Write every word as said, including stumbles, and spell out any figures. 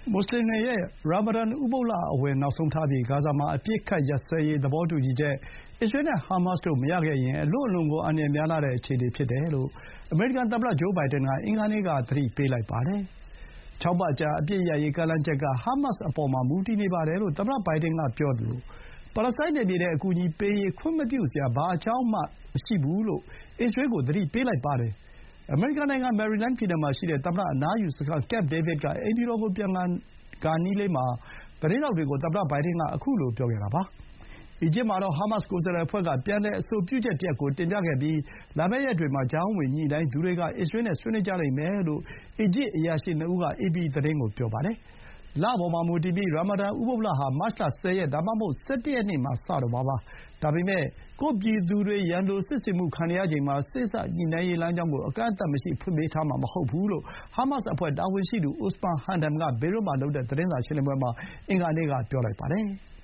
မွတ်ဆလင်တွေရဲ့ရာမာဒန်ဥပုသ်လအဝင်နောက်ဆုံးထားပြီးဂါဇာမှာအပစ်အခတ်ရပ်စဲရေးသဘောတူညီချက်အစ္စရေးနဲ့ဟာမတ်စ်တို့မရခဲ့ရင်အလွန့်အလွန်ကိုအန္တရာယ်များလှတဲ့အခြေအနေဖြစ်တယ်လို့အမေရိကန်သမ္မတဂျိုးဘိုင်ဒန်ကအင်္ဂါနေ့ကသတိပေးလိုက်ပါတယ်။ခြောက်ပတ်ကြာအပစ်ရပ်ရေးကမ်းလှမ်းချက်ကဟာမတ်စ်အပေါ်မှာမူတည်နေပါတယ်လို့သမ္မတဘိုင်ဒန်ကပြောသလိုပါလက်စတိုင်းနယ်မြေထဲအကူအညီပေးရေးခွင့်မပြုစရာဘာအကြောင်းမှမရှိဘူးလို့အစ္စရေးကိုသတိပေးလိုက်ပါတယ်။အမေရိကန်နိုင်ငံမယ်ရီလန်းပြည်နယ်မှာရှိတဲ့သမ္မတအနားယူစခန်း Camp David ကအိမ်ဖြူတော်ကိုပြန်ခါနီးလေးမှာသတင်းထောက်တွေကိုသမ္မတဘိုင်ဒန်ကခုလိုပြောခဲ့တာပါ။အီဂျစ်မှာတော့ဟာမတ်စ်ကိုယ်စားလှယ်အဖွဲ့ကပြန်လည်အဆိုပြုချက်တရပ်ကိုတင်ပြခဲ့ပြီးလာမယ့်ရက်တွေမှာကြားဝင်ညှိနှိုင်းသူတွေကအစ္စရေးနဲ့ဆွေးနွေးကြလိမ့်မယ်လို့အီဂျစ်အရာရှိနှစ်ဦးက အေပီသတင်းကိုပြောပါတယ်။လအပေါ်မှာမူတည်ပြီးရာမာဒန်ဥပုသ်လဟာမတ်လ ၁၀ ရက်ဒါမှမဟုတ် ၁၁ ရက်နေ့မှာစတော့မှာပါ။ဒါပေမဲ့ကိုယ့်ပြည်သူတွေရန်လိုစစ်ဆင်မှုခံနေရချိန်မှာစေ့စပ်ညှိနှိုင်းရေးလမ်းကြောင်းကိုအကန့်အသတ်မရှိဖွင့်ပေးထားမှာမဟုတ်ဘူးလို့ဟာမတ်စ်အဖွဲ့တာဝန်ရှိသူ အိုစမန်ဟန်ဒန်ကဘေရွတ်မှာလုပ်တဲ့သတင်းစာရှင်းလင်းပွဲမှာအင်္ဂါနေ့ကပြောလိုက်ပါတယ်။